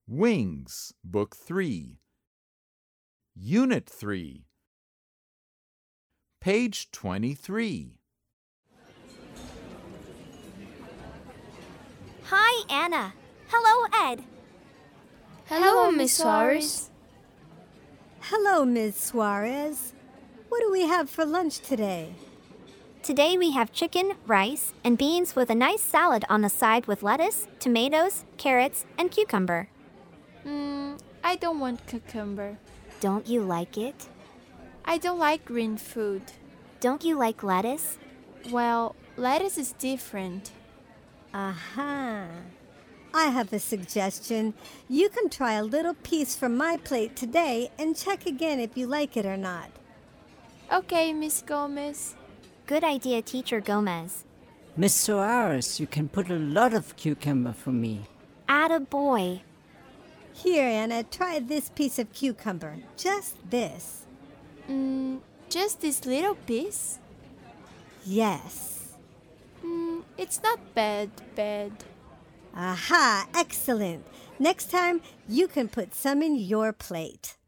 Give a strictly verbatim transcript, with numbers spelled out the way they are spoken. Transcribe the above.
Wings, Book three. Unit three. Page twenty-three. Hi, Anna. Hello, Ed. Hello, Miss Suarez. Hello, Miz Suarez. What do we have for lunch today? Today we have chicken, rice, and beans with a nice salad on the side with lettuce, tomatoes, carrots, and cucumber. Mm, I don't want cucumber. Don't you like it? I don't like green food. Don't you like lettuce? Well, lettuce is different. Aha. I have a suggestion. You can try a little piece from my plate today and check again if you like it or not. Okay, Miss Gomez. Good idea, Teacher Gomez. Miss Suarez, you can put a lot of cucumber for me. Atta boy. Here, Anna, try this piece of cucumber. Just this. Mm, just this little piece? Yes. Mm, it's not bad, bad. Aha, excellent. Next time, you can put some in your plate.